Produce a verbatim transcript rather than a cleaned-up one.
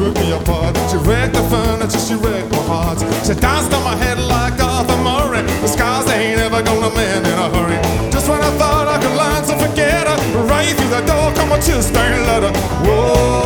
took me apart. She wrecked the furniture, she wrecked my heart. She danced on my head like Arthur Murray. The scars, they ain't ever gonna mend in a hurry. Just when I thought I could learn to forget her, right through the door come a two-string letter. Whoa.